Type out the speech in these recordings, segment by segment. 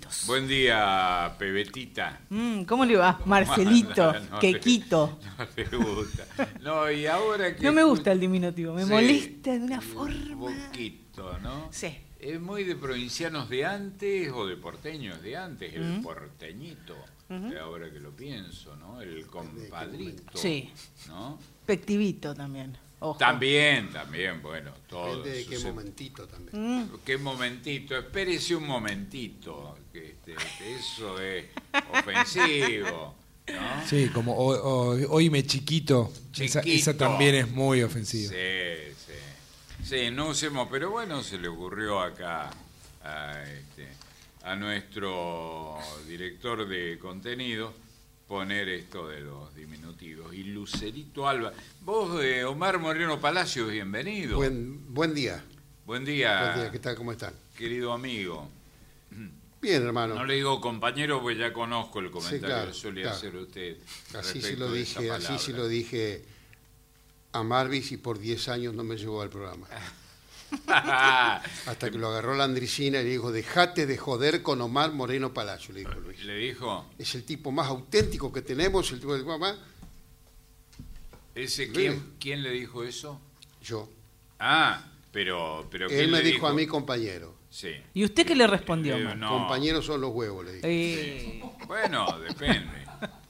minutos. Buen día, Pebetita. ¿Cómo le va, Marcelito? No, Quequito. No le gusta. No, y ahora que... No me gusta el diminutivo, me molesta de una forma. Un poquito, ¿no? Sí. Es muy de provincianos de antes o de porteños de antes, el porteñito, ahora que lo pienso, ¿no? El compadrito, sí. ¿no? Pectivito también. Ojo. También, bueno, todo. Depende de qué momentito también. ¿Qué momentito? Espérese un momentito, que eso es ofensivo, ¿no? Sí, como oíme chiquito. Esa también es muy ofensiva. Sí, no usemos, pero bueno, se le ocurrió acá a nuestro director de contenido poner esto de los diminutivos. Y Lucerito Alba. Vos, Omar Moreno Palacios, bienvenido. Buen día. Buen día. Buen día, ¿qué tal? ¿Cómo están? Querido amigo. Bien, hermano. No le digo compañero, pues ya conozco el comentario claro, que suele hacer usted. Así sí lo dije a Marvis y por 10 años no me llevó al programa. Hasta que lo agarró la Andricina y le dijo, dejate de joder con Omar Moreno Palacio, le dijo Luis. ¿Le dijo? Es el tipo más auténtico que tenemos, el tipo de mamá. ¿Quién le dijo eso? Yo. Pero él me dijo a mi compañero. Sí. ¿Y usted qué le respondió? No. Compañeros son los huevos, le dije. Sí. Bueno, depende.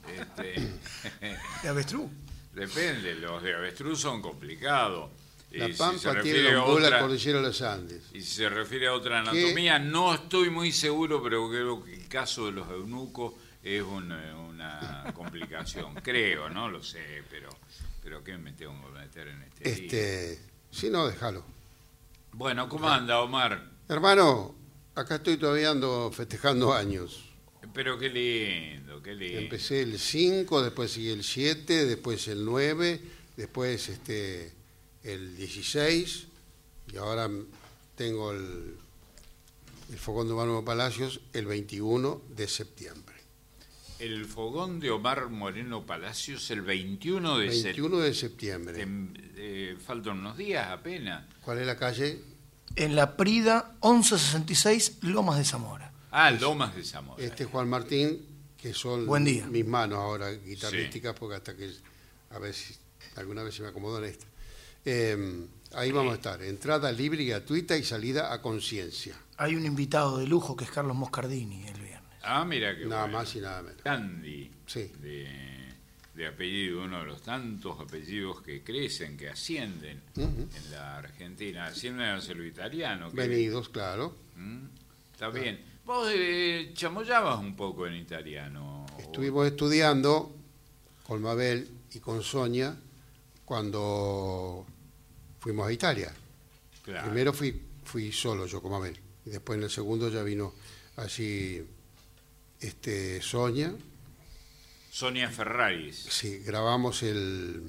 ¿De avestruz? Depende, los de avestruz son complicados. La Pampa tiene los huevos de la cordillera de los Andes. Y si se refiere a otra anatomía, no estoy muy seguro, pero creo que el caso de los eunucos es una complicación. Creo, no lo sé, pero ¿qué me tengo que meter en día? Si no, déjalo. Bueno, ¿cómo anda, Omar? Hermano, acá estoy todavía festejando años. Pero qué lindo, qué lindo. Empecé el 5, después sigue el 7, después el 9, después el 16, y ahora tengo el fogón de Omar Moreno Palacios el 21 de septiembre. El fogón de Omar Moreno Palacios el 21 de septiembre. Faltan unos días apenas. ¿Cuál es la calle? En La Prida, 1166, Lomas de Zamora. Lomas de Zamora. Juan Martín, que son mis manos ahora guitarrísticas, sí. Porque hasta que a ver si alguna vez se me acomodan estas. Ahí vamos a estar, entrada libre y gratuita y salida a conciencia. Hay un invitado de lujo que es Carlos Moscardini el viernes. Mira que nada más y nada menos. Candy, sí. de apellido, uno de los tantos apellidos que crecen, que ascienden en la Argentina. Ascienden hacia lo italiano. Venidos, claro. Está bien. Vos chamoyabas un poco en italiano. Estuvimos estudiando con Mabel y con Sonia cuando fuimos a Italia. Claro. Primero fui solo yo con Mabel y después en el segundo ya vino así Sonia Ferraris. Sí, grabamos el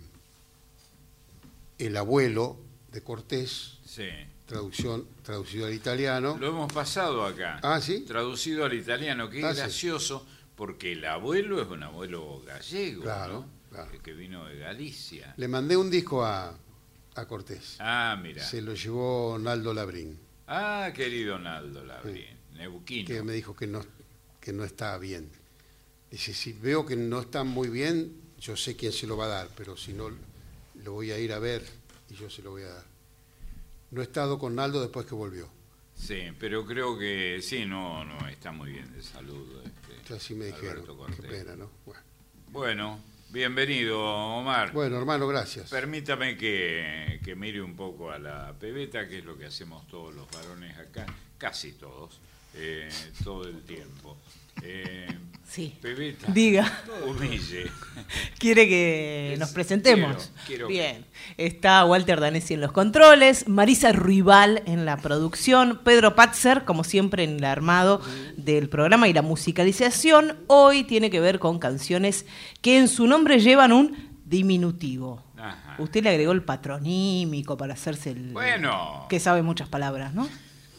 abuelo de Cortés. Sí. Traducido al italiano. Lo hemos pasado acá. ¿Sí? Traducido al italiano, que es gracioso, porque el abuelo es un abuelo gallego, claro, ¿no? Claro. El que vino de Galicia. Le mandé un disco a Cortés. Mira. Se lo llevó Naldo Labrín. Querido Naldo Labrín, neuquino. Que me dijo que no está bien. Dice, si veo que no está muy bien, yo sé quién se lo va a dar, pero si no, lo voy a ir a ver y yo se lo voy a dar. No he estado con Naldo después que volvió. Sí, pero creo que sí, no está muy bien de salud. Así me dijeron. Qué pena, ¿no? Bueno, bienvenido, Omar. Bueno, hermano, gracias. Permítame que mire un poco a la pebeta, que es lo que hacemos todos los varones acá, casi todos, todo el tiempo. Sí. Pebeta, diga. Humille. ¿Quiere que nos presentemos? Quiero. Bien. Está Walter Danesi en los controles, Marisa Ruibal en la producción, Pedro Patzer, como siempre, en el armado del programa y la musicalización. Hoy tiene que ver con canciones que en su nombre llevan un diminutivo. Ajá. Usted le agregó el patronímico para hacerse el... Bueno. Que sabe muchas palabras, ¿no?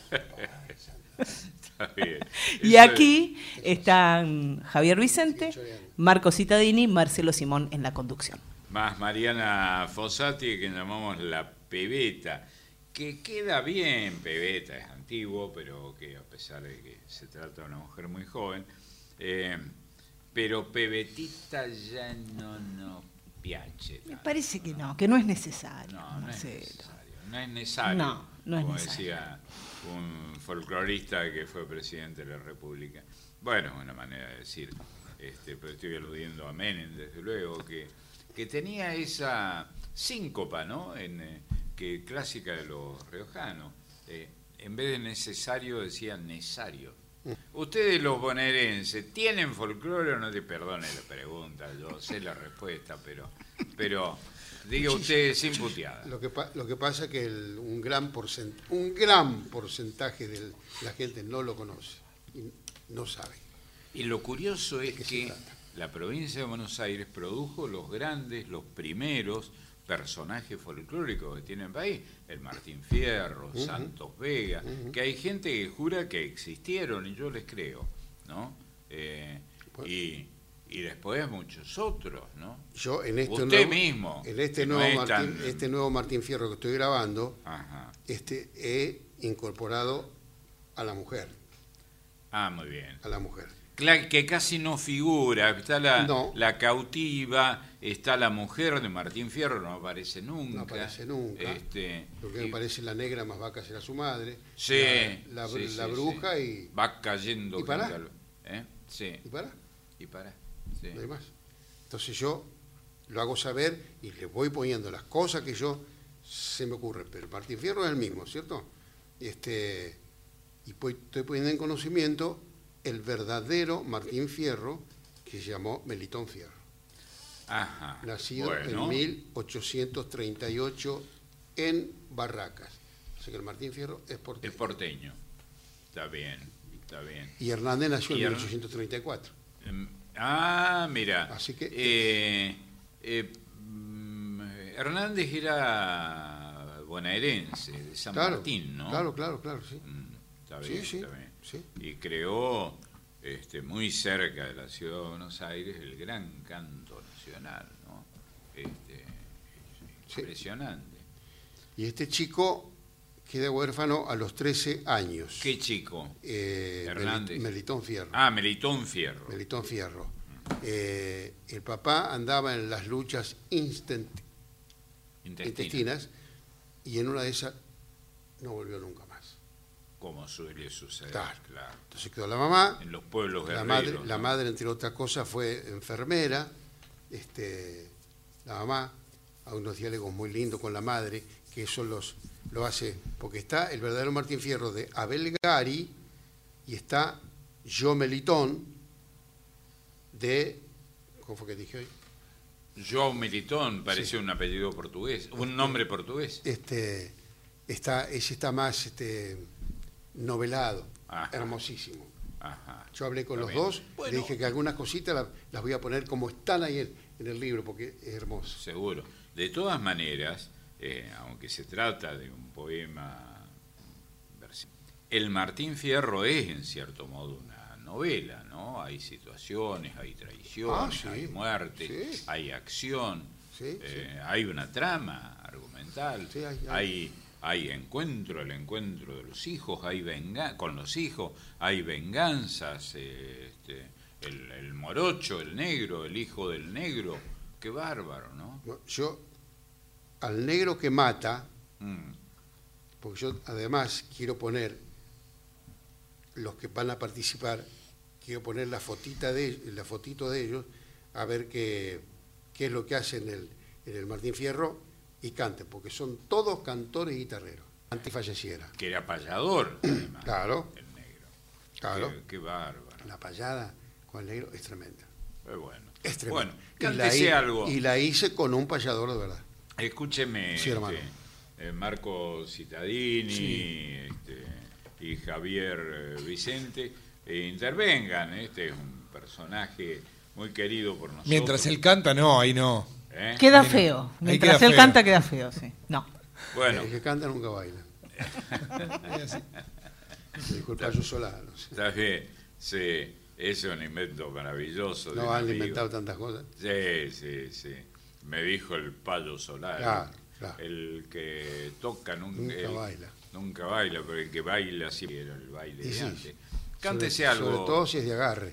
Bien. Y aquí están Javier Vicente, Marco Cittadini, Marcelo Simón en la conducción. Más Mariana Fossati, que llamamos la pebeta, que queda bien, pebeta, es antiguo, pero que a pesar de que se trata de una mujer muy joven, pero Pebetita ya no piace. Me parece que no es necesario. No es Marcelo. necesario. No es necesario. No es como necesario. decía un folclorista que fue presidente de la República. Bueno, una manera de decir, pero estoy aludiendo a Menem, desde luego, que tenía esa síncopa, ¿no? Que clásica de los riojanos. En vez de necesario, decían nesario. Ustedes los bonaerenses, ¿tienen folclore o no? Te perdone la pregunta, yo sé la respuesta, pero diga usted sin puteada. Lo que pasa es que un gran porcentaje de la gente no lo conoce y no sabe. Y lo curioso es ¿De qué se que trata? la provincia de Buenos Aires produjo los primeros personajes folclóricos que tiene el país, el Martín Fierro, Santos Vega, que hay gente que jura que existieron y yo les creo, ¿no? Y después muchos otros, ¿no? Yo en este Usted mismo, en que no es este nuevo Martín Fierro que estoy grabando, Ajá. he incorporado a la mujer. Ah, muy bien. A la mujer. Claro, que casi no figura, está No. la cautiva, está la mujer de Martín Fierro, no aparece nunca. No aparece nunca. Lo que me parece la negra más vaca será su madre. Sí, La sí, bruja sí. y... Va cayendo. ¿Y para? gente Sí. ¿Y para? Y para. Sí. No hay más. Entonces yo lo hago saber y le voy poniendo las cosas que se me ocurren. Pero Martín Fierro es el mismo, ¿cierto? Y estoy poniendo en conocimiento el verdadero Martín Fierro, que se llamó Melitón Fierro. Ajá. Nacido en 1838 en Barracas. O sea que el Martín Fierro es porteño. Es porteño. Está bien, está bien. Y Hernández nació Y en 1834. Mira. Así que... Hernández era bonaerense, de San Martín, ¿no? Claro, sí. Está bien, Sí. está bien. Sí. Y creó muy cerca de la ciudad de Buenos Aires el gran canto nacional, ¿no? Sí. Impresionante. Y este chico queda huérfano a los 13 años. ¿Qué chico? Hernández. Melitón Fierro. Melitón Fierro. Melitón Fierro. El papá andaba en las luchas intestinas y en una de esas no volvió nunca más. Como suele suceder, Claro. claro. Entonces quedó la mamá. En los pueblos La guerreros. madre, ¿no? entre otras cosas, fue enfermera. La mamá, a unos diálogos muy lindos con la madre, que eso lo hace, porque está el verdadero Martín Fierro de Abel Gari y está Yo Melitón de, ¿cómo fue que dije hoy? João Melitón, parece un apellido portugués, un nombre portugués. Ese está más novelado, Ajá. hermosísimo. Ajá. Yo hablé con Está los bien. dos, Bueno. le dije que algunas cositas las voy a poner como están ahí en el libro, porque es hermoso. Seguro. De todas maneras, aunque se trata de un poema, el Martín Fierro es en cierto modo una novela, ¿no? Hay situaciones, hay traiciones, Sí. hay muertes, Sí. hay acción, Sí. hay una trama argumental, Sí, hay el encuentro de los hijos, hay con los hijos, hay venganzas, el morocho, el negro, el hijo del negro, qué bárbaro, ¿no? Yo, al negro que mata, Mm. porque yo además quiero poner, los que van a participar, quiero poner la fotito de ellos, a ver qué es lo que hacen en el Martín Fierro, y canten, porque son todos cantores y guitarreros, antes que falleciera. Que era payador, además, Claro. el negro. Claro. Qué bárbaro. La payada con el negro es tremenda. Bueno. Es tremenda. Bueno, Y la cántese hi- algo. Y la hice con un payador de verdad. Escúcheme, Sí, hermano. Marco Cittadini Sí. y Javier Vicente intervengan. Este es un personaje muy querido por nosotros. Mientras él canta, no, ahí no. ¿Eh? Queda Ahí no. feo. Ahí Mientras queda él feo. canta, queda feo, sí. No. Bueno, El que canta nunca baila. Ahí así. Me dijo el payo Solano. Sí. está bien. Sí, es un invento maravilloso. de No un han amigo. inventado tantas cosas. Sí. Me dijo el Payo Solar. Claro. El que toca Nunca baila. nunca baila, pero el que baila siempre era el baile de Sí. antes. Cántese algo. Sobre todo si es de agarre.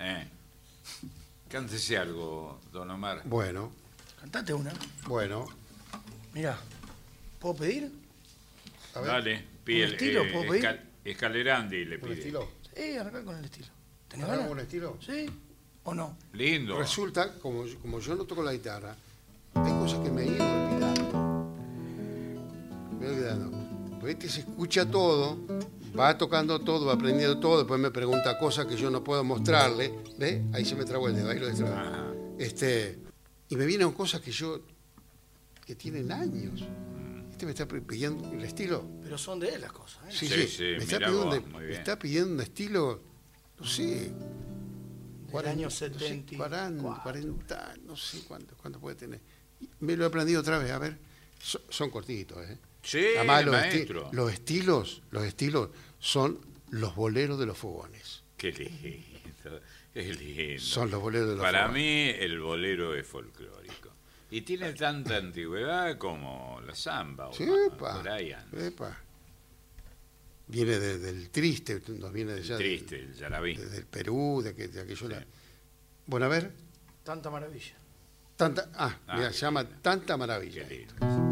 Cántese algo, don Omar. Bueno, Cantate una. bueno. Mirá, ¿puedo pedir? A ver, Dale, pide ¿Un estilo puedo pedir? Escalerandi le ¿un pide. estilo? Sí, arrancar con el estilo. ¿Tenés ¿Hagamos ganas? un estilo? ¿Sí o no? Lindo. Resulta, como yo no toco la guitarra, hay cosas que me he ido olvidando. Me he olvidando. Pues este se escucha todo, va tocando todo, va aprendiendo todo, después me pregunta cosas que yo no puedo mostrarle. ¿Ves? Ahí se me trabó el dedo, ahí lo destrabé. Ajá. Y me vienen cosas que tienen años. Este me está pidiendo el estilo. Pero son de él las cosas, ¿eh? Sí, Sí, sí. sí, Me está mirá pidiendo, vos, muy me bien. está pidiendo un estilo, no sé. Del año 70. 40, no sé cuánto puede tener. Me lo he aprendido otra vez, a ver. Son cortitos, ¿eh? Sí, Además, maestro. los estilos son los boleros de los fogones. Qué lindo, es lindo. Son los boleros de los Para fogones. mí el bolero es folclórico. Y tiene tanta antigüedad como la samba o Sí, por ahí antes. epa. Viene del triste, nos viene de allá. Triste, el yarabí. Del Perú, de aquello. Sí. Bueno, a ver. Tanta maravilla. Mira, se llama lindo. Tanta Maravilla. Qué lindo.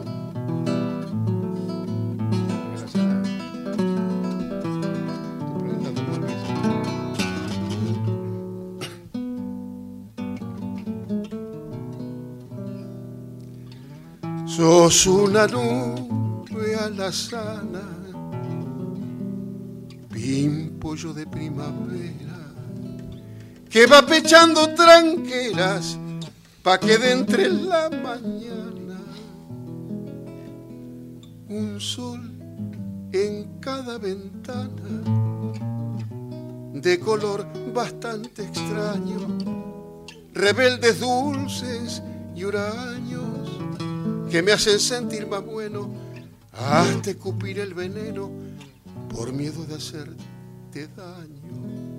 Estoy preguntando por qué. Sos una nube alazana, pimpollo de primavera, que va pechando tranqueras pa' que de entre la mañana un sol en cada ventana de color bastante extraño, rebeldes dulces y huraños que me hacen sentir más bueno hasta escupir el veneno por miedo de hacerte daño.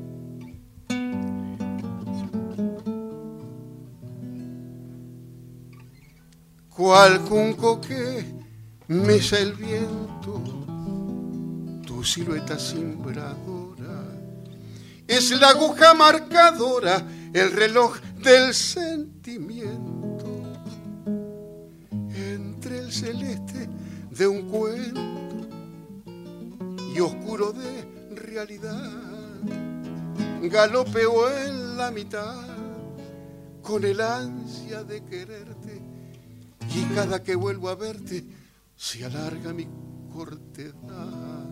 Cual junco que mesa el viento, tu silueta cimbradora es la aguja marcadora, el reloj del sentimiento. Entre el celeste de un cuento y oscuro de realidad, galopeo en la mitad con el ansia de quererte, y cada que vuelvo a verte se alarga mi cortedad.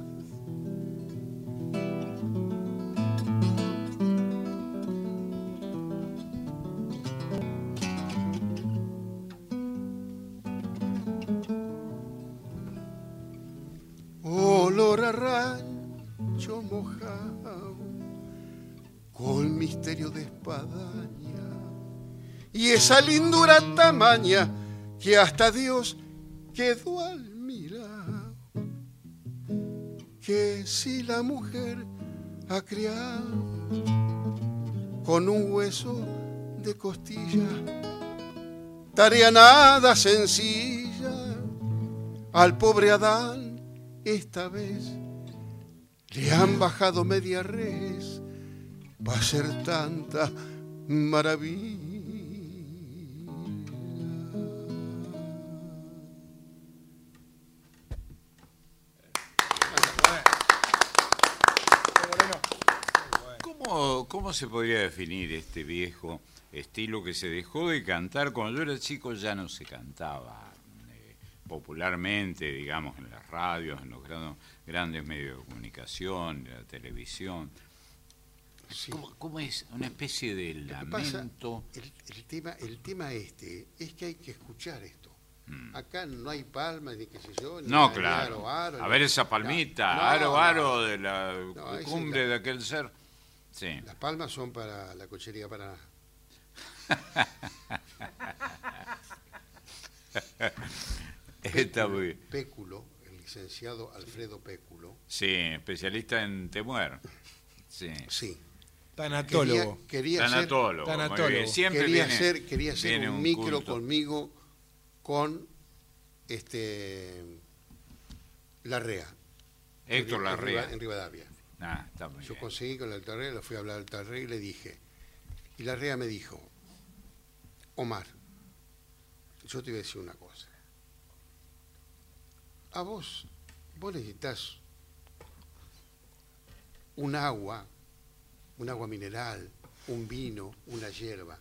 Olor a rancho mojado con misterio de espadaña y esa lindura tamaña que hasta Dios quedó al mirar, que si la mujer ha criado con un hueso de costilla, tarea nada sencilla, al pobre Adán esta vez le han bajado media res para hacer tanta maravilla. ¿Cómo se podría definir este viejo estilo que se dejó de cantar? Cuando yo era chico ya no se cantaba popularmente, digamos, en las radios, en los grandes medios de comunicación, en la televisión. Sí. ¿Cómo es? Una especie de Lo que pasa, lamento. el tema este es que hay que escuchar esto. Acá no hay palmas ni qué sé yo. Ni No, ni claro. aro, A ver esa palmita, No, aro de la No, esa cumbre es de aquel ser. Sí. Las palmas son para la cochería Paraná. Está muy bien. Péculo, el licenciado Alfredo Péculo. Sí, especialista en temuer. Sí. Sí. Tanatólogo. Quería Tanatólogo. Muy Tanatólogo. bien. Siempre quería viene hacer un un micro culto. conmigo con Larrea. Héctor Larrea. En Rivadavia. Está muy Yo bien. conseguí con el Larrea, le fui a hablar al Larrea y le dije. Y Larrea me dijo, Omar, yo te voy a decir una cosa. A vos necesitas un agua mineral, un vino, una hierba,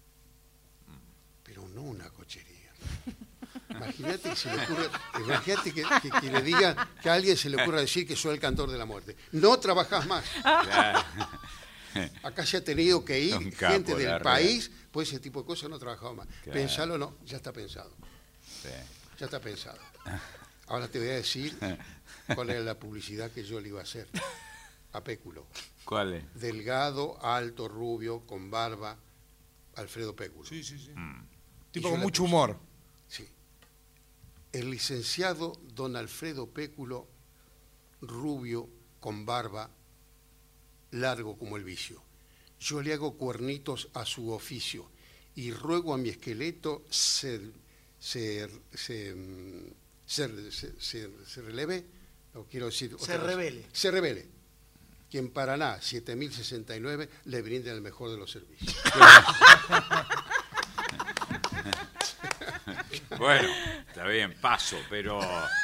pero no una cochería. Imagínate que se le ocurre, imagínate que le diga, que a alguien se le ocurra decir que soy el cantor de la muerte. No trabajás más. Claro. Acá se ha tenido que ir Un capo, gente del Larrea. país, pues ese tipo de cosas no ha trabajado más. Claro. Pensalo, no, ya está pensado. Sí. Ya está pensado. Ahora te voy a decir cuál era la publicidad que yo le iba a hacer a Péculo. ¿Cuál es? Delgado, alto, rubio, con barba, Alfredo Péculo. Sí, sí, sí. Mm. Tipo Y yo con le mucho puse- humor. Sí. El licenciado don Alfredo Péculo, rubio, con barba, largo como el vicio. Yo le hago cuernitos a su oficio y ruego a mi esqueleto se releve, no quiero decir otra Se cosa. revele. Se revele. Que en Paraná, 7069, le brinden el mejor de los servicios. Bueno, está bien, paso, pero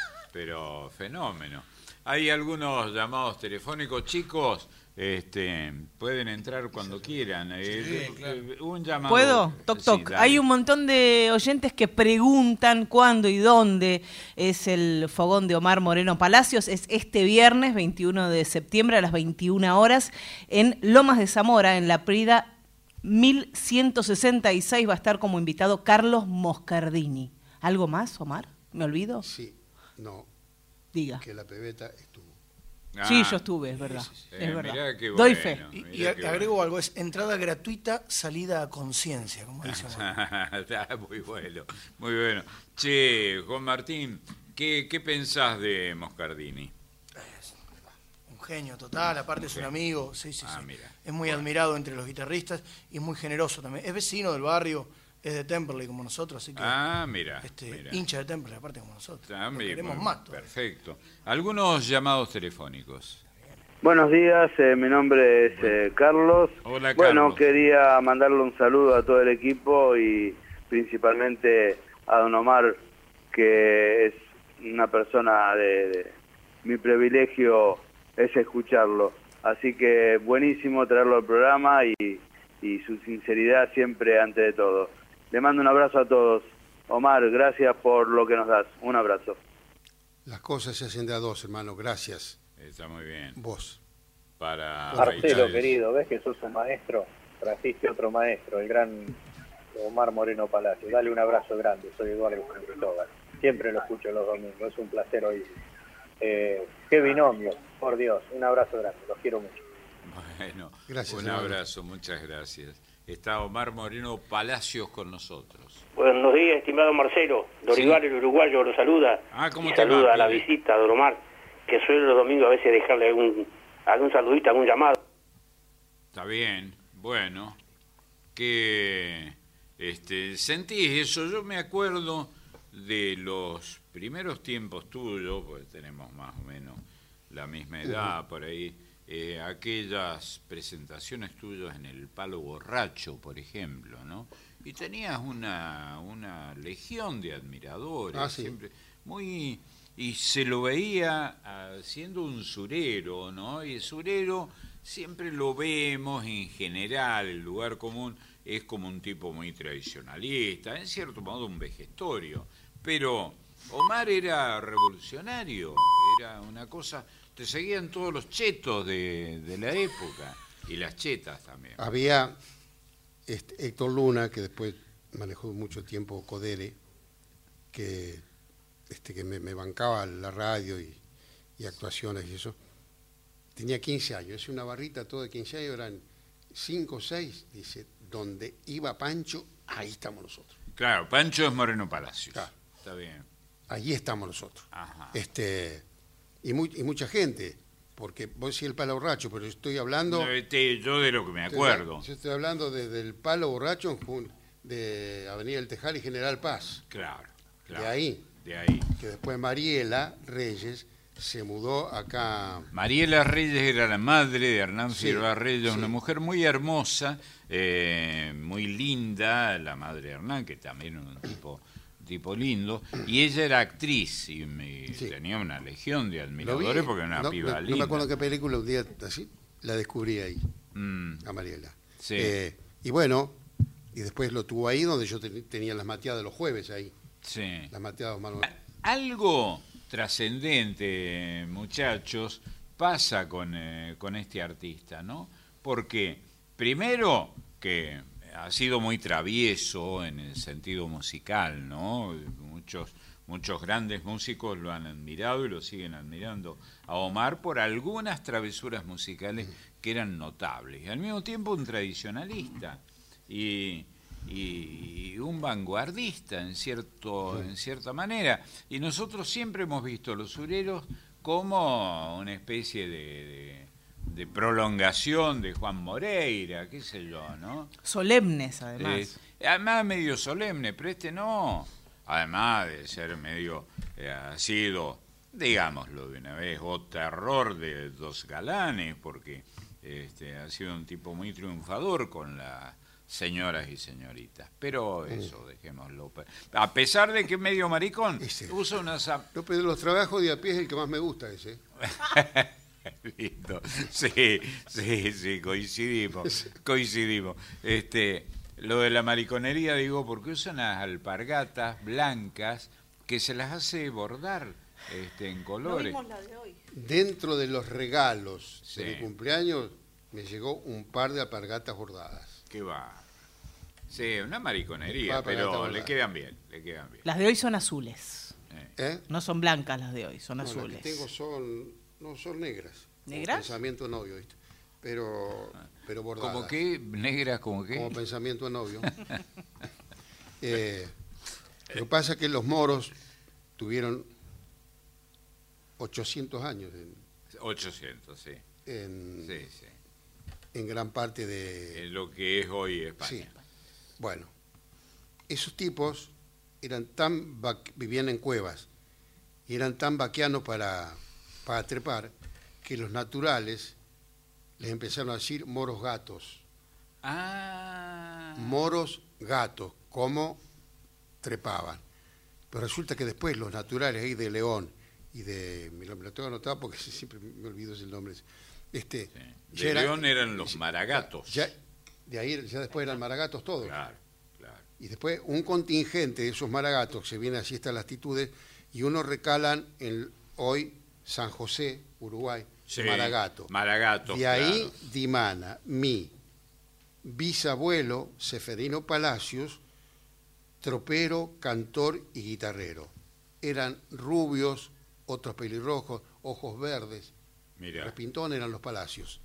fenómeno. Hay algunos llamados telefónicos, chicos, pueden entrar cuando quieran. Un llamado. ¿Puedo? Toc, toc. Sí, dale. Hay un montón de oyentes que preguntan cuándo y dónde es el fogón de Omar Moreno Palacios. Es este viernes, 21 de septiembre, a las 21 horas, en Lomas de Zamora, en La Prida 1166. Va a estar como invitado Carlos Moscardini. ¿Algo más, Omar? ¿Me olvido? Sí, no, Diga. que la pebeta estuvo. Sí, yo estuve, es verdad. Es Mirá verdad. qué Doy bueno. fe. Y Mirá qué agrego algo, es entrada gratuita, salida a conciencia, como dice Omar. Está muy bueno, muy bueno. Che, Juan Martín, ¿qué pensás de Moscardini? Un genio total, aparte es un amigo, sí, sí, Ah, sí. mira. Es muy admirado entre los guitarristas y es muy generoso también. Es vecino del barrio, es de Temperley como nosotros, así que Mira. Mira. hincha de Temperley, aparte como nosotros. Lo También, queremos muy- más todavía. Perfecto. Algunos llamados telefónicos. Buenos días, mi nombre es Carlos. Hola, Bueno, Carlos. quería mandarle un saludo a todo el equipo y principalmente a don Omar, que es una persona de mi privilegio es escucharlo. Así que buenísimo traerlo al programa y su sinceridad siempre ante de todo. Le mando un abrazo a todos. Omar, gracias por lo que nos das. Un abrazo. Las cosas se hacen de a dos, hermano. Gracias. Está muy bien. Vos. Para Marcelo, Rachel. querido, ves que sos un maestro, trajiste otro maestro, el gran Omar Moreno Palacio. Dale un abrazo grande, soy Eduardo Cristóbal. Siempre lo escucho los domingos, es un placer hoy. Qué binomio, por Dios, un abrazo grande, los quiero mucho. Bueno, Gracias, un hermano. abrazo, muchas gracias. Está Omar Moreno Palacios con nosotros. Buenos días, estimado Marcelo. Dorival, el uruguayo, lo saluda. ¿Cómo Y te va, saluda a la pibe? visita, don Omar, que suele los domingos a veces dejarle algún saludito, algún llamado. Está bien, bueno. ¿Qué sentís eso? Yo me acuerdo de los primeros tiempos tuyos, pues tenemos más o menos la misma edad por ahí, aquellas presentaciones tuyas en el Palo Borracho, por ejemplo, ¿no? Y tenías una legión de admiradores, Ah, sí. siempre muy... Y se lo veía siendo un surero, ¿no? Y el surero siempre lo vemos en general, el lugar común es como un tipo muy tradicionalista, en cierto modo un vejestorio, pero Omar era revolucionario, era una cosa, te seguían todos los chetos de la época, y las chetas también. Había Héctor Luna, que después manejó mucho tiempo Codere, que me bancaba la radio y actuaciones y eso. Tenía 15 años, es una barrita todo de 15 años, eran 5 o 6, dice, donde iba Pancho, ahí estamos nosotros. Claro, Pancho es Moreno Palacios. Claro. Está bien. Allí estamos nosotros. Ajá. Y mucha gente, porque vos decís el Palo Borracho, pero yo estoy hablando... Yo de lo que me acuerdo. Yo estoy hablando desde el Palo Borracho de Avenida del Tejal y General Paz. Claro. De ahí. De ahí. Que después Mariela Reyes se mudó acá. Mariela Reyes era la madre de Hernán Sí, Figueroa Reyes, sí. una mujer muy hermosa, muy linda, la madre de Hernán, que también era un tipo lindo, y ella era actriz y Sí. tenía una legión de Lo vi, admiradores porque era una no, piba no linda. me acuerdo qué película, un día así, la descubrí ahí, Mm, a Mariela. sí. Y bueno, y después lo tuvo ahí donde yo tenía las mateadas los jueves ahí, sí. las mateadas Manuel. Algo trascendente, muchachos, pasa con este artista, ¿no? Porque, primero, que ha sido muy travieso en el sentido musical, ¿no? Muchos grandes músicos lo han admirado y lo siguen admirando a Omar por algunas travesuras musicales que eran notables. Y al mismo tiempo un tradicionalista y un vanguardista en cierta manera. Y nosotros siempre hemos visto a los sureros como una especie de prolongación de Juan Moreira, qué sé yo, ¿no? Solemnes, además. Además medio solemne, pero este no. Además de ser medio, ha sido, digámoslo de una vez, o terror de dos galanes, porque ha sido un tipo muy triunfador con las señoras y señoritas. Pero eso, dejémoslo. A pesar de que es medio maricón, Ese. usa una... No, pero de los trabajos de a pie es el que más me gusta ese. Listo. Sí, coincidimos. Lo de la mariconería, digo, porque usan las alpargatas blancas que se las hace bordar en colores. la de hoy. Dentro de los regalos Sí. de mi cumpleaños me llegó un par de alpargatas bordadas. ¿Qué va? Sí, una mariconería, Va, pero alpargata le bordada. quedan bien. Las de hoy son azules. ¿Eh? No son blancas las de hoy, son No, las azules. que tengo son negras. ¿Negras? Pensamiento novio, ¿viste? Pero bordadas. ¿Como qué? ¿Negras como qué? Como pensamiento de novio. Lo que pasa es que los moros tuvieron 800 años 800, sí. Sí. en gran parte de... En lo que es hoy España. Sí. Bueno, esos tipos vivían en cuevas y eran tan vaquianos para trepar que los naturales les empezaron a decir moros gatos. Ah. Moros gatos, como trepaban. Pero resulta que después los naturales ahí de León y de... Me lo tengo anotado porque siempre me olvido ese nombre. De ya León eran los maragatos. De ahí ya después eran maragatos todos. Claro. Y después un contingente de esos maragatos se viene así a estas latitudes y unos recalan en hoy San José, Uruguay, Sí, Maragato. Maragatos, De ahí claro. dimana mi bisabuelo Seferino Palacios, tropero, cantor y guitarrero. Eran rubios, otros pelirrojos, ojos verdes. Mira. Los pintones eran los Palacios.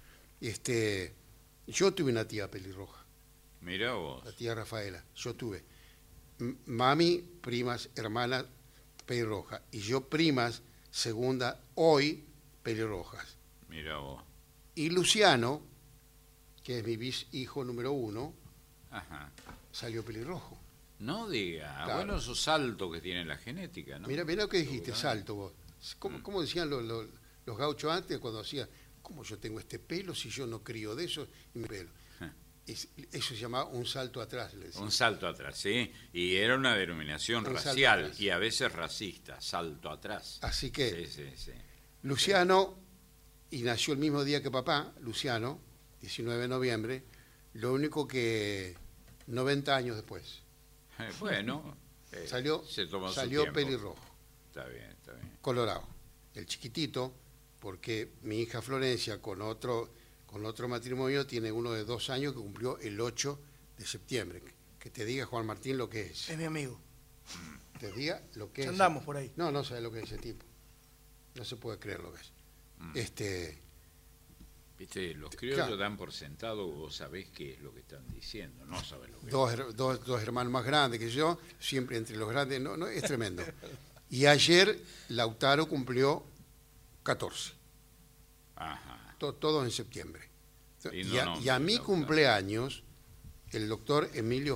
Yo tuve una tía pelirroja. Mira vos. La tía Rafaela, yo tuve mami, primas, hermanas pelirrojas, y yo primas, segunda, hoy pelirrojas. Mira vos. Y Luciano, que es mi hijo número 1, Ajá. salió pelirrojo. No diga. Claro. Bueno, esos saltos que tiene la genética, ¿no? Mira lo que dijiste, salto vos. ¿Cómo decían los gauchos antes cuando hacían, cómo yo tengo este pelo si yo no crío de eso y mi pelo? Eso se llamaba un salto atrás, le decían. Un salto atrás, sí. Y era una denominación Un salto racial atrás. y a veces racista. Salto atrás. Así que Sí. Luciano, y nació el mismo día que papá, Luciano, 19 de noviembre, lo único que 90 años después. Bueno, Salió se tomó su salió tiempo. pelirrojo, Está bien. colorado. El chiquitito, porque mi hija Florencia con otro matrimonio tiene uno de 2 años que cumplió el 8 de septiembre. Que te diga, Juan Martín, lo que es. Es mi amigo. Te diga lo que es. Andamos por ahí. No sabe lo que es ese tipo. No se puede creer lo que es. Viste, los criollos Claro. dan por sentado, vos sabés qué es lo que están diciendo, no sabés lo que Dos hermanos más grandes que yo, siempre entre los grandes, no, es tremendo. Y ayer Lautaro cumplió 14, Ajá. todo en septiembre. Y Y a mi Lautaro. cumpleaños, el doctor Emilio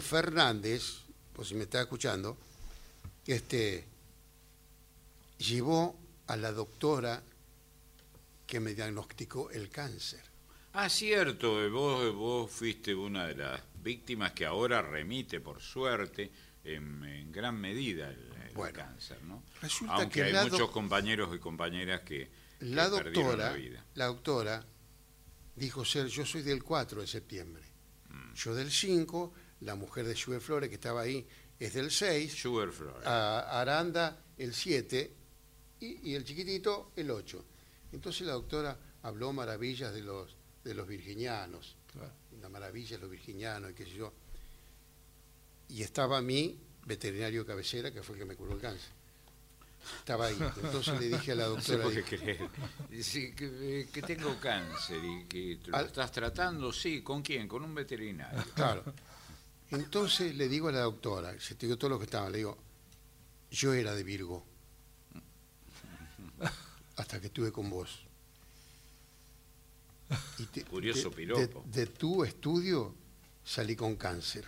Fernández, por si me está escuchando, llevó a la doctora que me diagnosticó el cáncer. Ah, cierto, vos fuiste una de las víctimas que ahora remite, por suerte, en gran medida el cáncer, ¿no? Resulta aunque que hay muchos compañeros y compañeras que perdieron la vida. La doctora dijo yo soy del 4 de septiembre, yo del 5, la mujer de Sugar Flores que estaba ahí es del 6, Sugar Flores. Aranda el 7 y el chiquitito el 8. Entonces la doctora habló maravillas de los virginianos, una maravilla de los virginianos y qué sé yo. Y estaba mi veterinario de cabecera, que fue el que me curó el cáncer. Estaba ahí. Entonces le dije a la doctora... No sé por qué creer. Sí, que tengo cáncer y que lo estás tratando, sí, ¿con quién? Con un veterinario. Claro. Entonces le digo a la doctora, se te digo todo lo que estaba, le digo, yo era de Virgo, hasta que estuve con vos. Y Curioso piropo. De tu estudio salí con cáncer.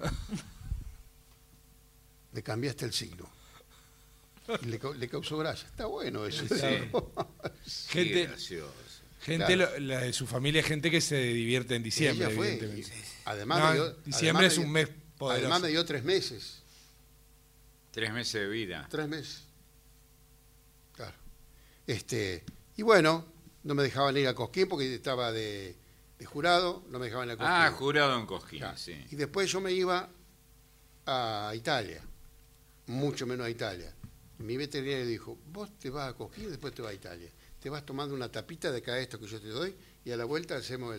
Me cambiaste el signo. Y le causó gracia. Está bueno eso. Sí. Gente, gracioso. Gente, claro. La de su familia es gente que se divierte en diciembre, Ella fue, evidentemente. Además, diciembre es un mes poderoso. Además me dio 3 meses. 3 meses de vida. 3 meses. Claro. Y bueno, no me dejaban ir a Cosquín porque estaba de jurado, no me dejaban ir a Cosquín. Ah, jurado en Cosquín, claro. Sí. Y después yo me iba a Italia, mucho menos a Italia. Mi veterinario dijo, vos te vas a Cosquín y después te vas a Italia. Te vas tomando una tapita de cada esto que yo te doy y a la vuelta hacemos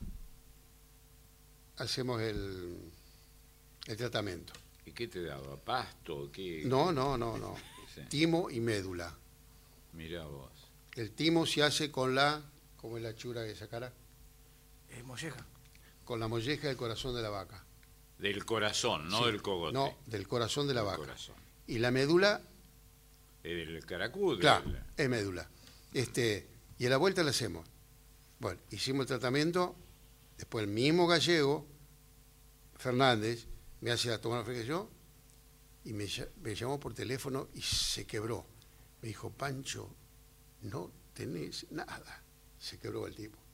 el tratamiento. ¿Y qué te daba? ¿Pasto? ¿Qué? No. Sí. Timo y médula. Mirá vos. El timo se hace con ¿cómo es la chura de esa cara? Molleja. Con la molleja del corazón de la vaca. Del corazón, no Sí. del cogote. No, del corazón de la vaca. Corazón. Y la médula, El caracú. claro, es médula. Y a la vuelta la hacemos. Bueno, hicimos el tratamiento, después el mismo gallego, Fernández, me hace la tomografía que yo, y me llamó por teléfono y se quebró. Me dijo, Pancho, no tenés nada. Se quebró el tipo.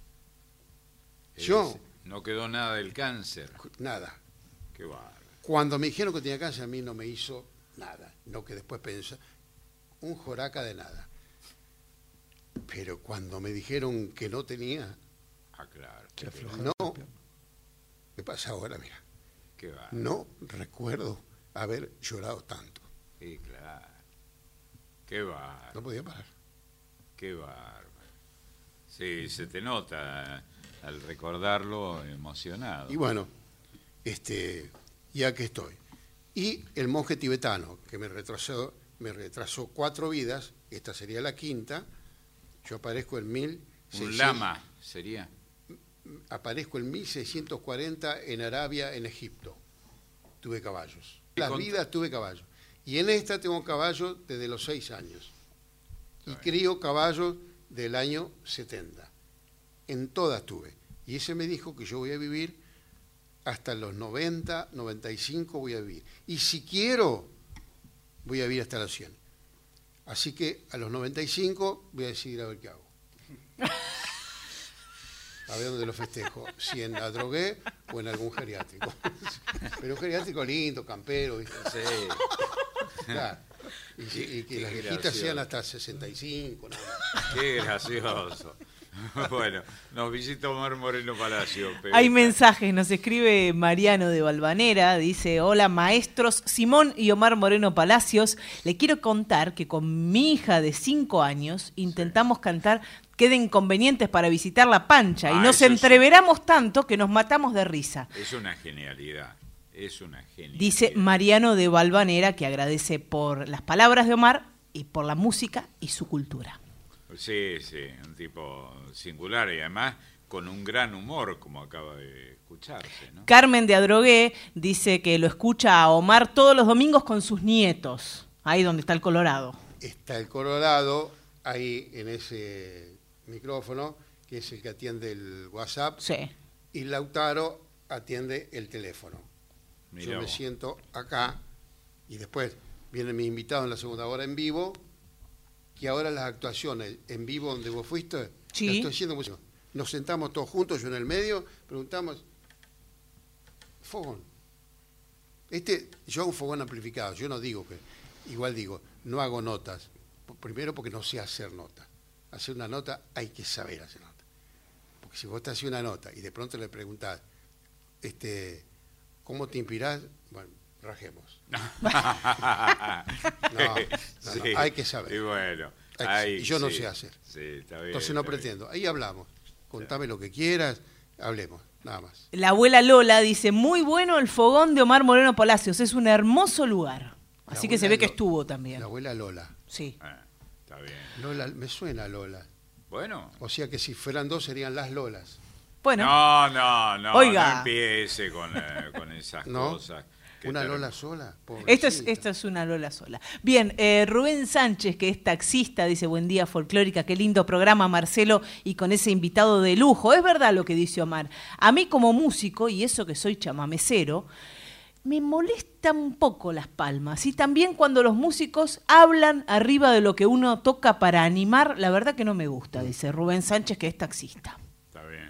Yo, No quedó nada del cáncer. nada. Qué bárbaro. Cuando me dijeron que tenía cáncer, a mí no me hizo nada. No que después pensé, un joraca de nada. Pero cuando me dijeron que no tenía, Ah, claro. no. ¿Qué pasa ahora? Mira, Qué bárbaro. no recuerdo haber llorado tanto. Sí, claro. Qué bárbaro. No podía parar. Qué bárbaro. Sí, se te nota al recordarlo emocionado. Y bueno, ya que estoy. Y el monje tibetano, que me retrasó 4 vidas, esta sería la 5ª, yo aparezco en Un lama sería. Aparezco en 1640 en Arabia, en Egipto. Tuve caballos. Las vidas tuve caballos. Y en esta tengo caballos desde los 6 años. Y crío caballos del año 70. En todas tuve. Y ese me dijo que yo voy a vivir hasta los 90, 95 voy a vivir. Y si quiero, voy a vivir hasta los 100. Así que a los 95 voy a decidir a ver qué hago. A ver dónde lo festejo. Si en la drogué o en algún geriátrico. Pero un geriátrico lindo, campero. ¿Viste? Sí. Claro. Y que las viejitas sean hasta 65. ¿No? Qué gracioso. Bueno, nos visita Omar Moreno Palacio. Hay mensajes, nos escribe Mariano de Valvanera, dice, hola maestros Simón y Omar Moreno Palacios, le quiero contar que con mi hija de 5 años intentamos cantar Queden Convenientes para visitar La Pancha y nos entreveramos tanto que nos matamos de risa. Es una genialidad, es una genialidad. Dice Mariano de Valvanera que agradece por las palabras de Omar y por la música y su cultura. Sí, un tipo singular y además con un gran humor, como acaba de escucharse, ¿no? Carmen de Adrogué dice que lo escucha a Omar todos los domingos con sus nietos, ahí donde está el Colorado. Está el Colorado, ahí en ese micrófono, que es el que atiende el WhatsApp, sí. Y Lautaro atiende el teléfono. Mirá Yo me vos. siento acá y después viene mi invitado en la segunda hora en vivo que ahora las actuaciones en vivo donde vos fuiste, Sí. las estoy haciendo mucho. Nos sentamos todos juntos, yo en el medio, preguntamos, fogón. Yo hago un fogón amplificado, yo no digo que, igual digo, no hago notas. Primero porque no sé hacer notas. Hacer una nota hay que saber hacer nota. Porque si vos estás haciendo una nota y de pronto le preguntás, ¿cómo te inspirás? Bueno, rajemos. No, Sí. hay que saber. Y bueno, Y yo no sé hacer. Sí, está bien. Entonces no está bien. pretendo. Ahí hablamos. Contame lo que quieras, hablemos, nada más. La abuela Lola dice, muy bueno el fogón de Omar Moreno Palacios, es un hermoso lugar. Así que se ve que estuvo también. La abuela Lola. Sí. Está bien. Lola, me suena Lola. Bueno. O sea que si fueran dos serían las Lolas. Bueno. No. Oiga. No empiece con esas ¿No? cosas. ¿Una Lola sola? Esto es una Lola sola. Bien, Rubén Sánchez, que es taxista, dice, buen día folclórica, qué lindo programa, Marcelo, y con ese invitado de lujo. Es verdad lo que dice Omar. A mí como músico, y eso que soy chamamecero, me molestan un poco las palmas. Y también cuando los músicos hablan arriba de lo que uno toca para animar, la verdad que no me gusta, dice Rubén Sánchez, que es taxista. Está bien.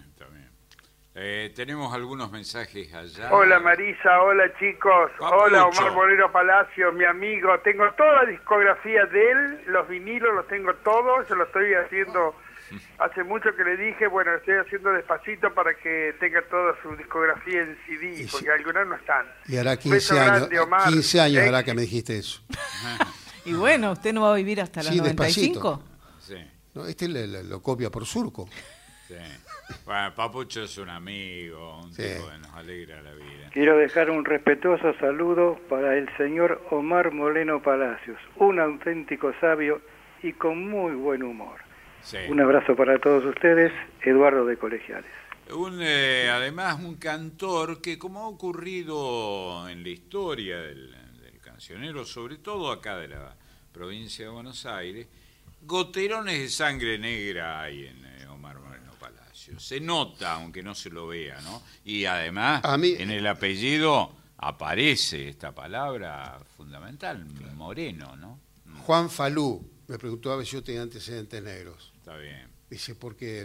Tenemos algunos mensajes allá. Hola Marisa, hola chicos, Papucho. Hola Omar Moreno Palacio, mi amigo. Tengo toda la discografía de él, los vinilos los tengo todos, yo lo estoy haciendo hace mucho que le dije, bueno, lo estoy haciendo despacito para que tenga toda su discografía en CD, porque algunas no están. Y hará Un beso 15 años, grande, Omar. 15 años hará que me dijiste eso. Y bueno, ¿usted no va a vivir hasta los Sí, 95? Sí. No, lo copia por surco. Sí. Bueno, Papucho es un amigo, un Sí. tipo que nos alegra la vida. Quiero dejar un respetuoso saludo para el señor Omar Moreno Palacios, un auténtico sabio y con muy buen humor. Sí. Un abrazo para todos ustedes, Eduardo de Colegiales. Además, un cantor que, como ha ocurrido en la historia del cancionero, sobre todo acá de la provincia de Buenos Aires, goterones de sangre negra hay en Omar Moreno Palacios. Se nota, aunque no se lo vea, ¿no? Y además, en el apellido aparece esta palabra fundamental, Moreno, ¿no? Juan Falú me preguntó a ver si yo tenía antecedentes negros. Está bien. Dice, porque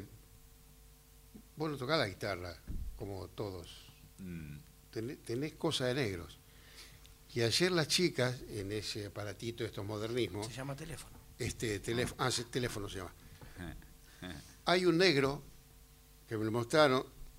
vos no tocás la guitarra, como todos. Tenés cosas de negros. Y ayer las chicas, en ese aparatito de estos modernismos... Se llama teléfono. Teléfono se llama. Hay un negro que me lo mostraron,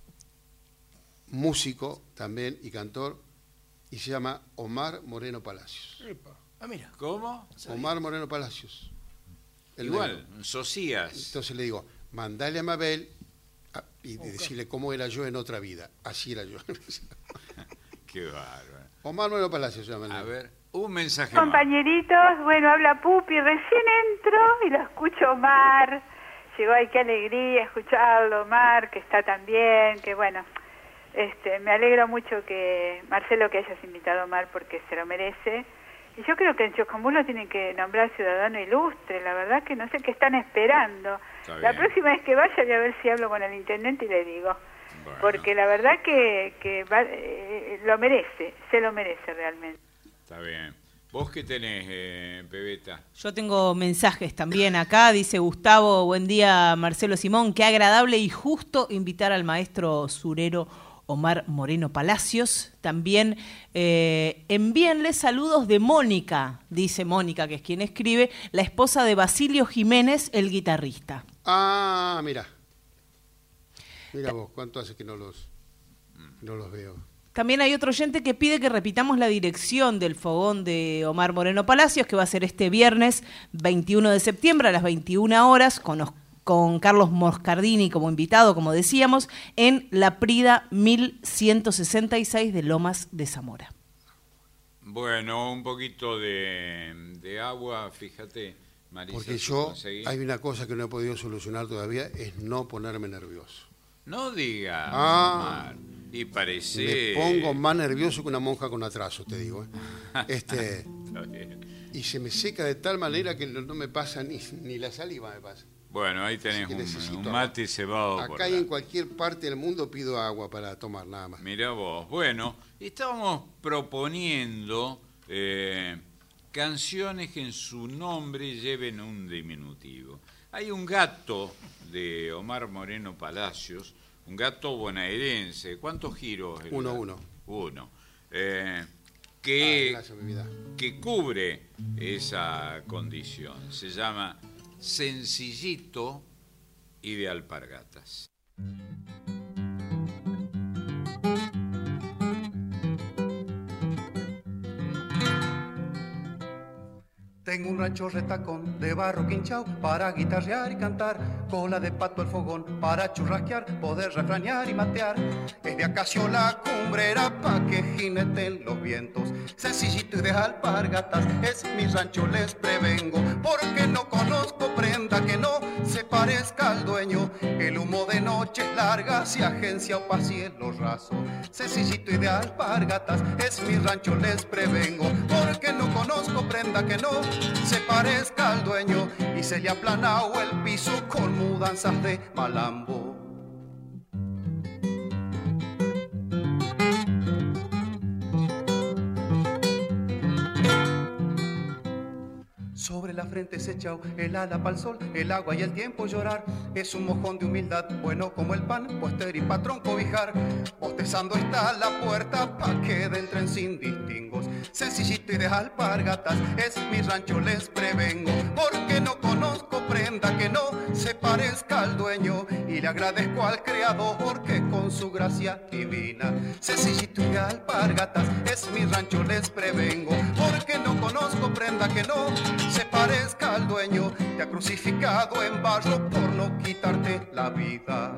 músico también y cantor, y se llama Omar Moreno Palacios. Ah, mira. ¿Cómo? Omar Moreno Palacios. Igual, Socias. Entonces le digo, mandale a Mabel y decirle cómo era yo en otra vida. Así era yo. Qué bárbaro. Omar Moreno Palacios se llama el A negro. ver, un mensaje más. Compañeritos, bueno, habla Pupi, recién entro y lo escucho Omar. Llegó ahí, qué alegría escucharlo, Omar, que está tan bien, que bueno, me alegro mucho que, Marcelo, que hayas invitado a Omar porque se lo merece. Y yo creo que en Choscomú lo tienen que nombrar ciudadano ilustre, la verdad que no sé qué están esperando. La próxima vez que vaya voy a ver si hablo con el intendente y le digo. Bueno. Porque la verdad que lo merece, se lo merece realmente. Está bien. ¿Vos qué tenés, Pebeta? Yo tengo mensajes también acá, dice Gustavo, buen día Marcelo Simón, qué agradable y justo invitar al maestro surero Omar Moreno Palacios. También envíenle saludos de Mónica, dice Mónica, que es quien escribe, la esposa de Basilio Jiménez, el guitarrista. Ah, mira. Mira vos, ¿cuánto hace que no los veo? También hay otro oyente que pide que repitamos la dirección del fogón de Omar Moreno Palacios, que va a ser este viernes 21 de septiembre a las 21 horas, con Carlos Moscardini como invitado, como decíamos, en La Prida 1166 de Lomas de Zamora. Bueno, un poquito de agua, fíjate, Marisa. Porque yo, hay una cosa que no he podido solucionar todavía, es no ponerme nervioso. No digas, Omar. Y parece... Me pongo más nervioso que una monja con atraso, te digo. Y se me seca de tal manera que no me pasa ni la saliva me pasa. Bueno, ahí tenés un mate cebado. Acá y en cualquier parte del mundo pido agua para tomar, nada más. Mirá vos. Bueno, estábamos proponiendo canciones que en su nombre lleven un diminutivo. Hay un gato de Omar Moreno Palacios, un gato bonaerense. ¿Cuántos giros? Uno. Que cubre esa condición. Se llama Sencillito y de Alpargatas. Tengo un rancho retacón de barro quinchao para guitarrear y cantar, cola de pato al fogón para churrasquear, poder refranear y matear. Es de acacio la cumbrera pa' que jineten los vientos, sencillito y de alpargatas, es mi rancho, les prevengo, porque no conozco prenda que no se parezca al dueño. El humo de noches largas se agencia o pa' cielo raso, sencillito y de alpargatas, es mi rancho, les prevengo, porque no conozco prenda que no se parezca al dueño y se le ha aplanado el piso con mudanzas de malambo. Sobre la frente se echao el ala pa'l sol, el agua y el tiempo llorar. Es un mojón de humildad, bueno como el pan, puester y patrón cobijar. Bostezando está la puerta pa' que entren sin distingos. Sencillito y de alpargatas, es mi rancho, les prevengo, porque no conozco prenda que no se parezca al dueño. Y le agradezco al creador porque con su gracia divina. Sencillito y de alpargatas, es mi rancho, les prevengo, porque no conozco prenda que no se parezca al dueño. Te ha crucificado en barro por no quitarte la vida.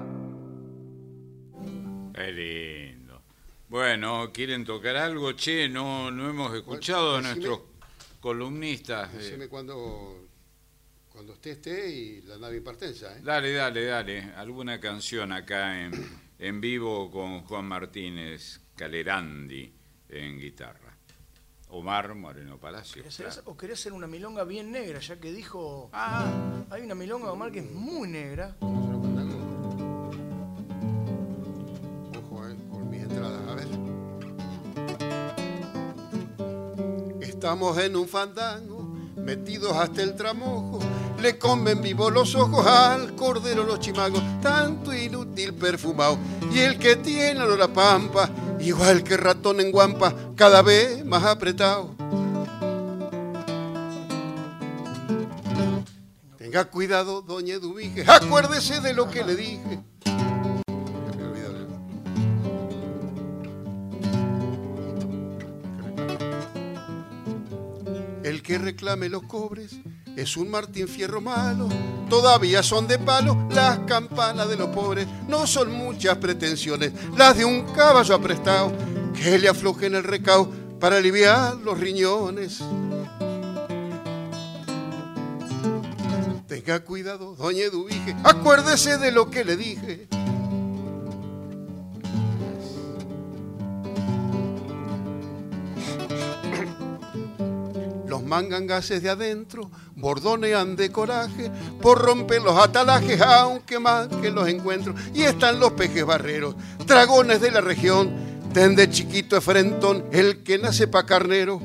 Qué lindo. Bueno, ¿quieren tocar algo? Che, no hemos escuchado a nuestros columnistas. Decime cuando esté y la nave impartensa. Dale. Alguna canción acá en vivo con Juan Martínez Calerandi en guitarra. Omar Moreno Palacios. Claro. ¿O querés hacer una milonga bien negra? Ya que dijo... hay una milonga de Omar que es muy negra. Ojo, con mis entradas. A ver. Estamos en un fandango, metidos hasta el tramojo. Le comen vivos los ojos al cordero los chimangos, tanto inútil perfumado. Y el que tiene olor a pampa, igual que ratón en guampa, cada vez más apretado. Tenga cuidado, doña Eduvige, acuérdese de lo que le dije. El que reclame los cobres es un Martín Fierro malo, todavía son de palo las campanas de los pobres. No son muchas pretensiones las de un caballo aprestado, que le aflojen el recao para aliviar los riñones. Tenga cuidado, doña Eduvige, acuérdese de lo que le dije. Los mangangases de adentro bordonean de coraje por romper los atalajes, aunque más que los encuentro. Y están los pejes barreros, dragones de la región, ten de chiquito efrentón el que nace pa' carnero.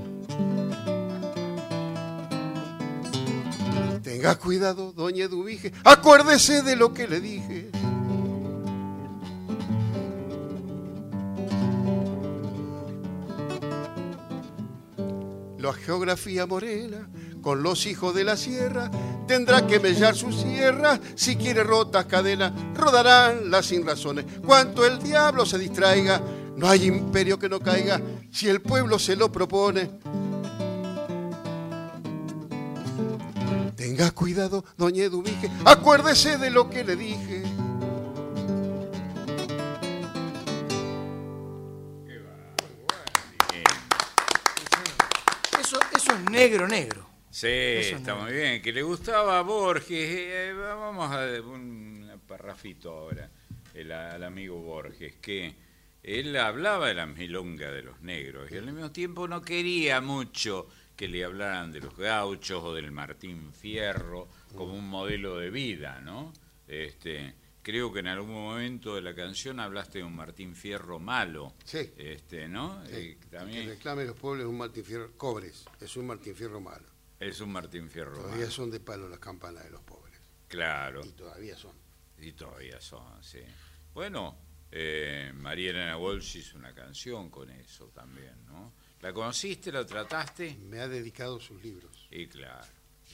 Tenga cuidado, doña Eduvige, acuérdese de lo que le dije. La geografía morena, con los hijos de la sierra, tendrá que mellar sus sierras, si quiere rotas cadenas, rodarán las sin razones. Cuanto el diablo se distraiga, no hay imperio que no caiga, si el pueblo se lo propone. Tenga cuidado, doña Eduvige, acuérdese de lo que le dije. Eso es negro. Sí, está muy bien. Que le gustaba a Borges. Vamos a un parrafito ahora, al amigo Borges, que él hablaba de la milonga de los negros y al mismo tiempo no quería mucho que le hablaran de los gauchos o del Martín Fierro como un modelo de vida, ¿no? creo que en algún momento de la canción hablaste de un Martín Fierro malo. Sí. ¿No? Sí. También El que reclame los pueblos es un Martín Fierro, Cobres, es un Martín Fierro malo. es un Martín Fierro Todavía malo. son de palo las campanas de los pobres. Claro. Y todavía son. Sí. Bueno, María Elena Walsh hizo una canción con eso también, ¿no? ¿La conociste, la trataste? Me ha dedicado sus libros. Y claro.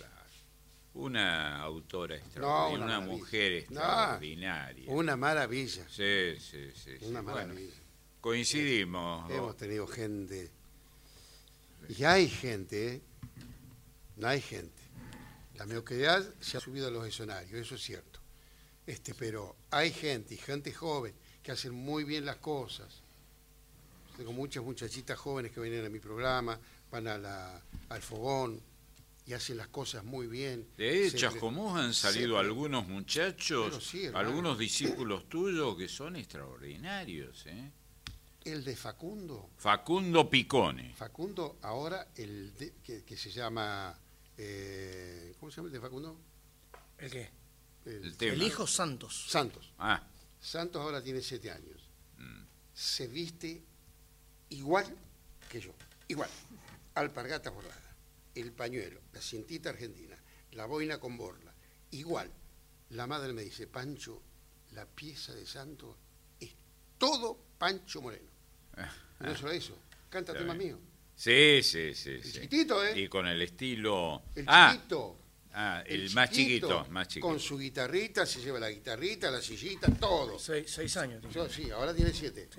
Una autora extraordinaria, una mujer extraordinaria. Una maravilla. Sí. Una maravilla. Bueno, coincidimos. Hemos tenido gente. Y hay gente, ¿eh? Hay gente. La mediocridad se ha subido a los escenarios, eso es cierto. Pero hay gente, y gente joven, que hacen muy bien las cosas. Tengo muchas muchachitas jóvenes que vienen a mi programa, van al fogón y hacen las cosas muy bien. De hecho, como han salido algunos muchachos, sí, algunos discípulos tuyos que son extraordinarios, ¿eh? El de Facundo. Facundo Picone. Facundo, ahora que se llama... ¿cómo se llama el de Facundo? ¿El qué? El hijo Santos. Santos. Ah. Santos ahora tiene 7 años. Se viste igual que yo. Igual. Alpargata bordada, el pañuelo, la cintita argentina, la boina con borla. Igual. La madre me dice, Pancho, la pieza de Santos es todo Pancho Moreno. No solo eso, canta temas míos. Sí. El chiquitito, ¿eh? Y con el estilo... El chiquito. El más chiquito. Con su guitarrita, se lleva la guitarrita, la sillita, todo. 6 años. Sí, ahora tiene 7.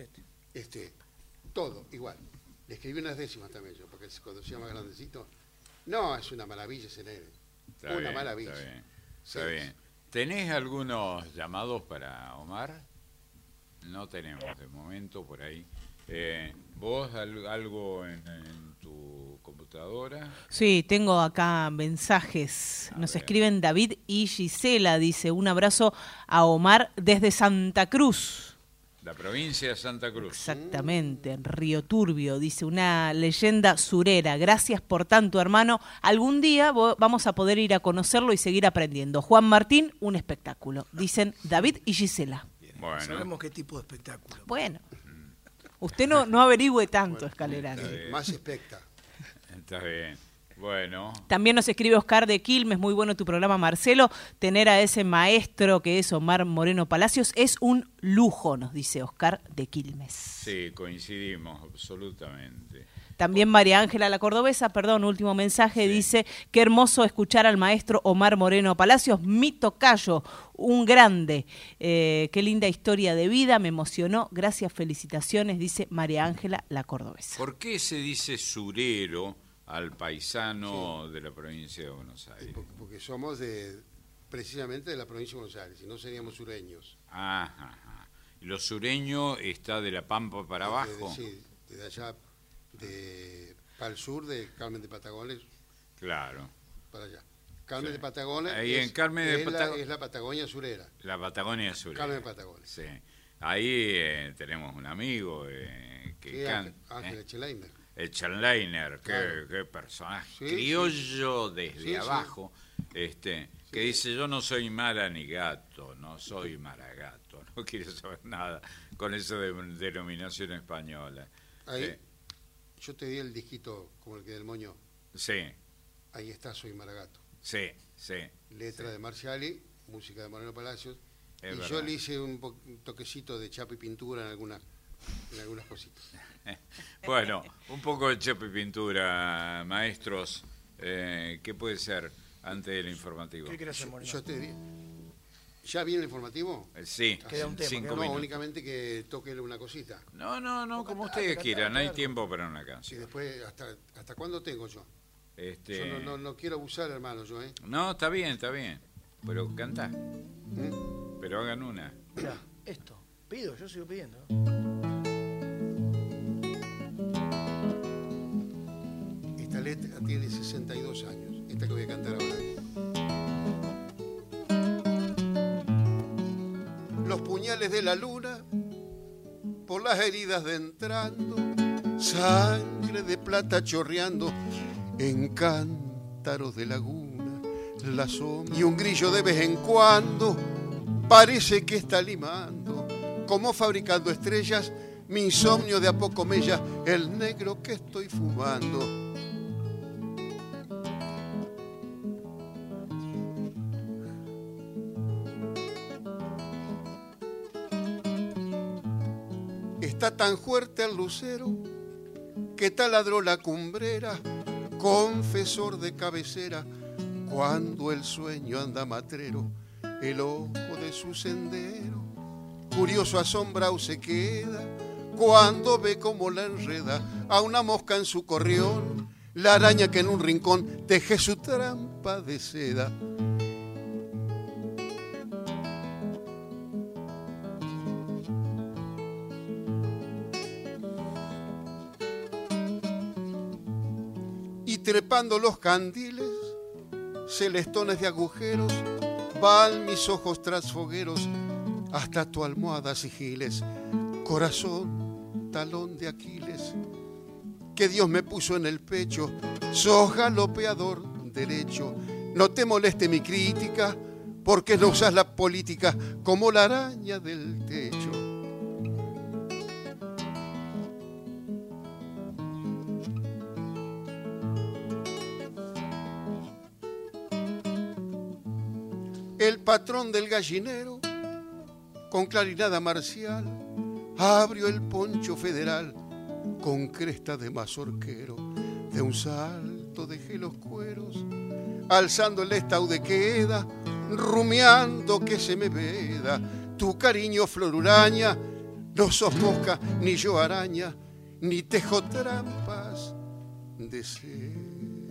Todo, igual. Le escribí unas décimas también yo, porque cuando sea más grandecito... No, es una maravilla ese nene. Una maravilla. Está bien. ¿Tenés algunos llamados para Omar? No tenemos de momento por ahí. ¿Vos algo en tu computadora? Sí, tengo acá mensajes. Nos escriben David y Gisela, dice, un abrazo a Omar desde Santa Cruz. La provincia de Santa Cruz. Exactamente, en Río Turbio, dice, una leyenda surera. Gracias por tanto, hermano. Algún día vamos a poder ir a conocerlo y seguir aprendiendo. Juan Martín, un espectáculo, dicen David y Gisela. Bueno. Sabemos qué tipo de espectáculo. Bueno, usted no averigüe tanto, Escalerano. Más expecta. Está bien. Bueno. También nos escribe Oscar de Quilmes, muy bueno tu programa, Marcelo. Tener a ese maestro que es Omar Moreno Palacios es un lujo, nos dice Oscar de Quilmes. Sí, coincidimos absolutamente. También María Ángela la Cordobesa, último mensaje, dice, qué hermoso escuchar al maestro Omar Moreno Palacios, mi tocayo, un grande. Qué linda historia de vida, me emocionó. Gracias, felicitaciones, dice María Ángela la Cordobesa. ¿Por qué se dice surero al paisano de la provincia de Buenos Aires? Porque somos precisamente de la provincia de Buenos Aires, si no seríamos sureños. Ajá. ¿Y lo sureño está de La Pampa para abajo? Sí, desde allá, para el sur de Carmen de Patagones. Claro. Para allá. Carmen de Patagones es la Patagonia surera. La Patagonia surera. Carmen de Patagones. Sí. Ahí tenemos un amigo que canta. Ángel Echelainer. Echelainer, qué personaje. Criollo desde abajo. Que dice, yo no soy mara ni gato, no soy maragato, no quiero saber nada con esa denominación española. Ahí, yo te di el disquito como el que del Moño. Sí. Ahí está, Soy Maragato. Sí. Letra de Marciali, música de Moreno Palacios. Es yo le hice un toquecito de chapa y pintura en algunas cositas. Bueno, un poco de chapa y pintura, maestros. ¿Qué puede ser antes del informativo? ¿Qué querés hacer, Moreno? Yo te di. ¿Ya viene el informativo? Sí. Queda un tema. 5 No, minutos. Únicamente que toque una cosita. No, como ustedes quieran. Hay tiempo para una Y canción. después, ¿hasta cuándo tengo yo? Yo no quiero abusar, hermano, yo, ¿eh? No, está bien. Pero cantá. Pero hagan una. Mirá, esto. Yo sigo pidiendo. Esta letra tiene 62 años. Esta que voy a cantar ahora. Los puñales de la luna por las heridas de entrando, sangre de plata chorreando en cántaros de laguna, la sombra y un grillo de vez en cuando parece que está limando, como fabricando estrellas, mi insomnio de a poco mella, el negro que estoy fumando. Está tan fuerte el lucero que taladró la cumbrera, confesor de cabecera, cuando el sueño anda matrero, el ojo de su sendero, curioso asombrado se queda, cuando ve cómo la enreda a una mosca en su corrión, la araña que en un rincón teje su trampa de seda. Y trepando los candiles, celestones de agujeros, van mis ojos tras fogueros, hasta tu almohada sigiles, corazón, talón de Aquiles, que Dios me puso en el pecho, sos galopeador derecho. No te moleste mi crítica, porque no usas la política como la araña del techo. El patrón del gallinero, con clarinada marcial, abrió el poncho federal con cresta de mazorquero. De un salto dejé los cueros, alzando el estaude queda, rumiando que se me veda. Tu cariño flor huraña, no sos mosca ni yo araña, ni tejo trampas de sed.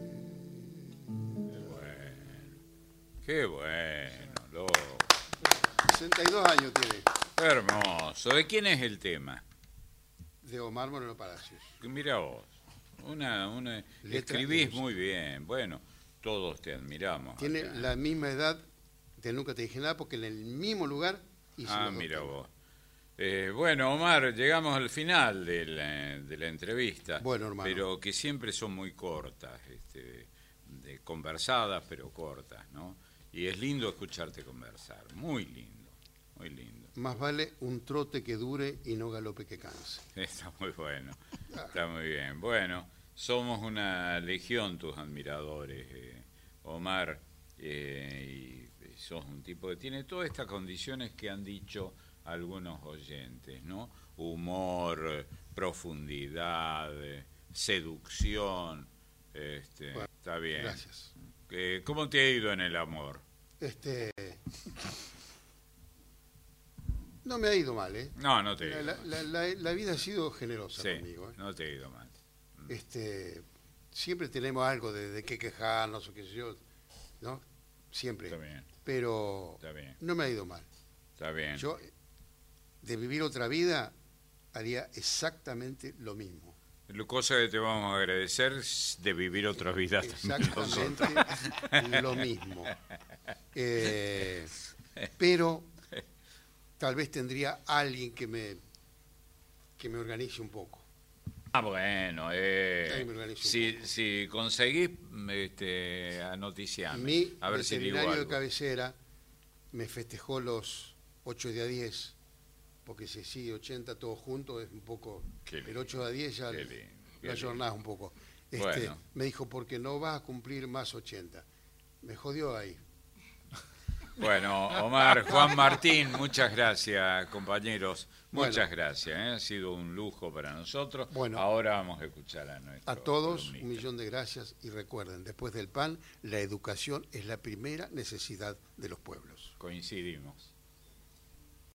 Qué bueno, loco. 62 años tiene. Qué hermoso. ¿De quién es el tema? De Omar Moreno Palacios. Mira vos, escribís muy bien. Bueno, todos te admiramos. Tiene acá. la misma edad de Nunca te dije nada, porque en el mismo lugar hizo los dos Mira temas. vos. Bueno, Omar, llegamos al final de la entrevista. Bueno, hermano. Pero que siempre son muy cortas, conversadas, pero cortas, ¿no? Y es lindo escucharte conversar, muy lindo, muy lindo. Más vale un trote que dure y no galope que canse. Está muy bueno, está muy bien. Bueno, somos una legión tus admiradores, Omar, y sos un tipo que tiene todas estas condiciones que han dicho algunos oyentes, ¿no? Humor, profundidad, seducción, bueno, está bien. Gracias. ¿Cómo te ha ido en el amor? No me ha ido mal, ¿eh? No te ha ido mal. La vida ha sido generosa sí, conmigo, ¿eh? No te ha ido mal. Siempre tenemos algo de qué quejarnos o qué sé yo, ¿no? Siempre. Está bien. Pero está bien. No me ha ido mal. Está bien. Yo, de vivir otra vida, haría exactamente lo mismo. Cosa que te vamos a agradecer de vivir otra vida. Exactamente lo mismo. Pero tal vez tendría alguien que me organice un poco. Bueno, si conseguís anoticiame. A ver si veterinario de cabecera me festejó los 8 de a 10, porque si sigue 80 todos juntos es un poco... El 8 de a 10 ya la jornada un poco. Bueno. Me dijo, porque no vas a cumplir más 80. Me jodió ahí. Bueno, Omar, Juan Martín, muchas gracias, compañeros. Muchas bueno, gracias, ha sido un lujo para nosotros. Bueno, ahora vamos a escuchar a todos, columnista. 1.000.000 de gracias y recuerden, después del pan, la educación es la primera necesidad de los pueblos. Coincidimos.